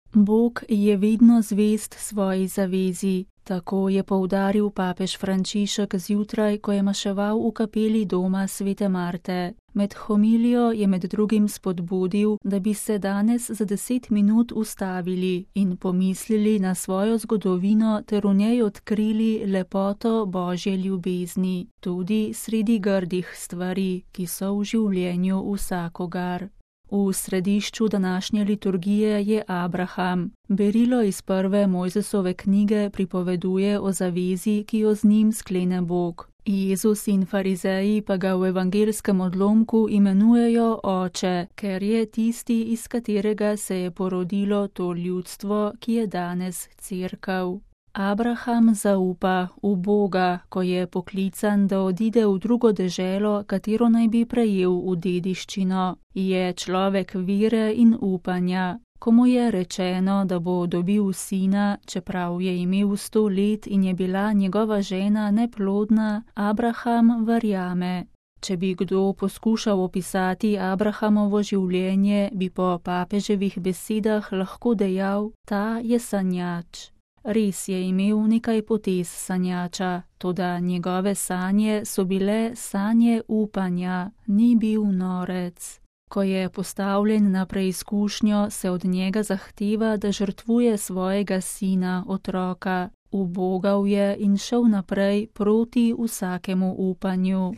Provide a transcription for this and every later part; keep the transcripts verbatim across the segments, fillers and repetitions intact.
Bog je vedno zvest svoji zavezi. Tako je poudaril papež Frančišek zjutraj, ko je maševal v kapeli doma svete Marte. Med homilijo je med drugim spodbudil, da bi se danes za deset minut ustavili in pomislili na svojo zgodovino ter v njej odkrili lepoto Božje ljubezni, tudi sredi grdih stvari, ki so v življenju vsakogar. V središču današnje liturgije je Abraham. Berilo iz prve Mojzesove knjige pripoveduje o zavezi, ki jo z njim sklene Bog. Jezus in farizeji pa ga v evangelskem odlomku imenujejo oče, ker je tisti, iz katerega se je porodilo to ljudstvo, ki je danes cerkev. Abraham zaupa v Boga, ko je poklican, da odide v drugo deželo, katero naj bi prejel v dediščino. Je človek vere in upanja. Ko mu je rečeno, da bo dobil sina, čeprav je imel sto let in je bila njegova žena neplodna, Abraham verjame. Če bi kdo poskušal opisati Abrahamovo življenje, bi po papeževih besedah lahko dejal, ta je sanjač. Res je imel nekaj potez sanjača, toda njegove sanje so bile sanje upanja, ni bil norec. Ko je postavljen na preizkušnjo, se od njega zahteva, da žrtvuje svojega sina, otroka. Ubogal je in šel naprej proti vsakemu upanju.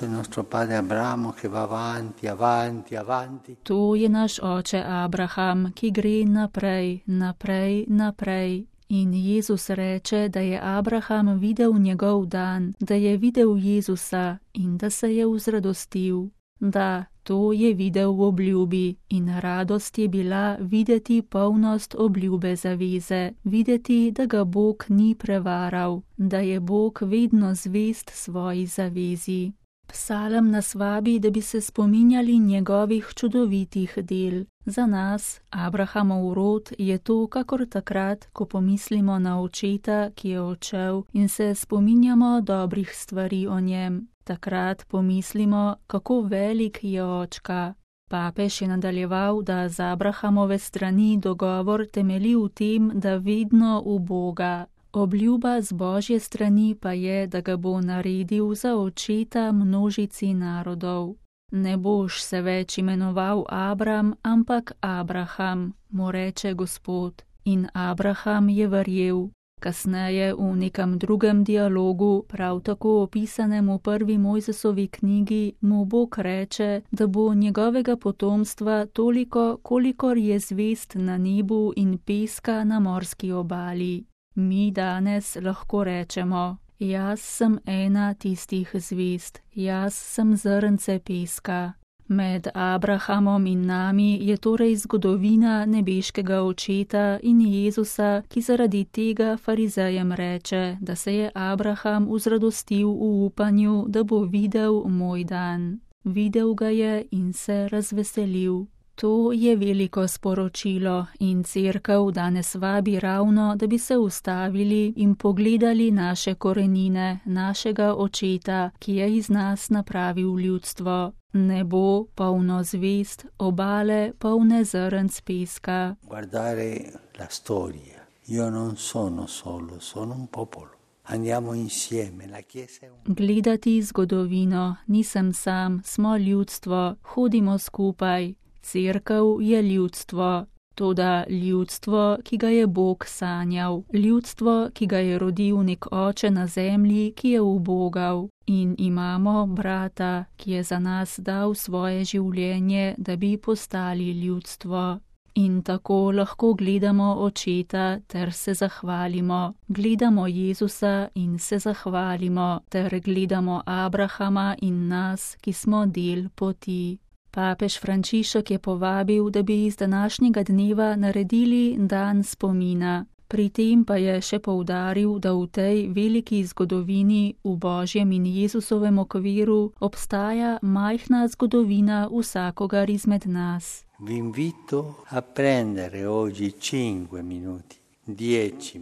To je naš oče Abraham, ki gre naprej, naprej, naprej. In Jezus reče, da je Abraham videl njegov dan, da je videl Jezusa in da se je vzradostil. Da, to je videl v obljubi in radost je bila videti polnost obljube zaveze, videti, da ga Bog ni prevaral, da je Bog vedno zvest svoji zavezi. Psalm nas vabi, da bi se spominjali njegovih čudovitih del. Za nas, Abrahamov rod, je to kakor takrat, ko pomislimo na očeta, ki je odšel in se spominjamo dobrih stvari o njem. Takrat pomislimo, kako velik je očka. Papež je nadaljeval, da z Abrahamove strani dogovor temelji v tem, da vedno v Boga. Obljuba z Božje strani pa je, da ga bo naredil za očeta množici narodov. Ne boš se več imenoval Abram, ampak Abraham, mu reče Gospod. In Abraham je verjel. Kasneje v nekem drugem dialogu, prav tako opisanem v prvi Mojzesovi knjigi, mu Bog reče, da bo njegovega potomstva toliko, kolikor je zvest na nebu in peska na morski obali. Mi danes lahko rečemo, jaz sem ena tistih zvest, jaz sem zrnce peska. Med Abrahamom in nami je torej zgodovina nebeškega očeta in Jezusa, ki zaradi tega farizejem reče, da se je Abraham vzradostil v upanju, da bo videl moj dan. Videl ga je in se razveselil. To je veliko sporočilo in cerkev danes vabi ravno, da bi se ustavili in pogledali naše korenine, našega očeta, ki je iz nas napravil ljudstvo. Nebo polno zvest, obale polne zrnc peska. Guardare la storia. Io non sono solo, sono un popolo. Andiamo insieme, la chiesa è un... Gledati zgodovino, nisem sam, smo ljudstvo, hodimo skupaj. Cerkev je ljudstvo, toda ljudstvo, ki ga je Bog sanjal, ljudstvo, ki ga je rodil nek oče na zemlji, ki je ubogal. In imamo brata, ki je za nas dal svoje življenje, da bi postali ljudstvo. In tako lahko gledamo očeta ter se zahvalimo. Gledamo Jezusa in se zahvalimo, ter gledamo Abrahama in nas, ki smo del poti. Papež Frančišek je povabil, da bi iz današnjega dneva naredili dan spomina. Pri tem pa je še poudaril, da v tej veliki zgodovini, v Božjem in Jezusovem okviru, obstaja majhna zgodovina vsakogar izmed nas. Vi invito a prendere oggi cinque minuti, dieci minuti,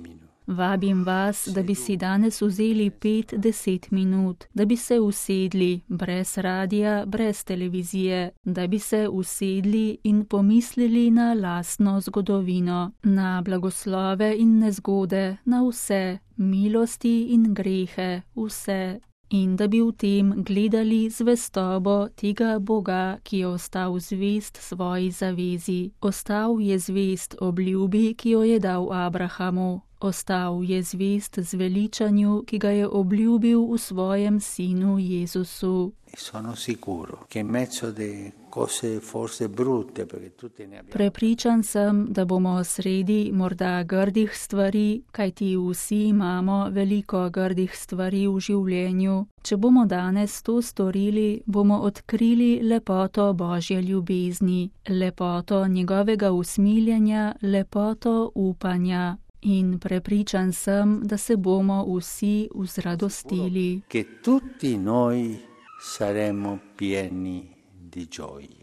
Vabim vas, da bi si danes vzeli pet, deset minut, da bi se usedli brez radija, brez televizije, da bi se usedli in pomislili na lastno zgodovino, na blagoslove in nezgode, na vse, milosti in grehe, vse. In da bi v tem gledali zvestobo tega Boga, ki je ostal zvest svoji zavezi. Ostal je zvest obljubi, ki jo je dal Abrahamu. Ostal je zvest zveličanju, ki ga je obljubil v svojem sinu Jezusu. Prepričan sem, da bomo sredi morda grdih stvari, kajti vsi imamo veliko grdih stvari v življenju. Če bomo danes to storili, bomo odkrili lepoto Božje ljubezni, lepoto njegovega usmiljenja, lepoto upanja. In prepričan sem, da se bomo vsi vzradostili. Che tutti noi saremo pieni di gioia.